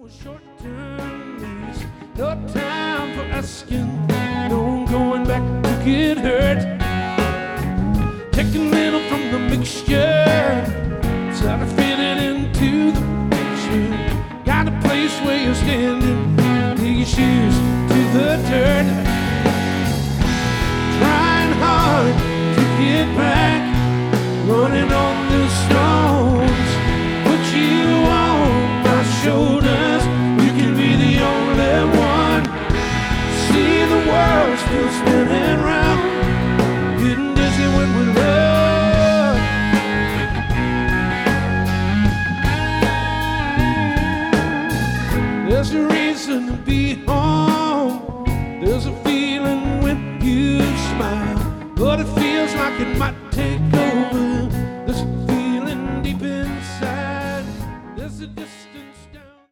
a short-term lease. No time for asking, no going back to get hurt. Take a little from the mixture, try to fit it into the picture. Got a place where you're standing, dig your shoes to the dirt. Trying hard to get back, running on the stones. Put you on my shoulders, you can be the only one. See the world still spinning round, getting dizzy when we love. There's a reason to be home, there's a feeling when you smile, but it feels like it might take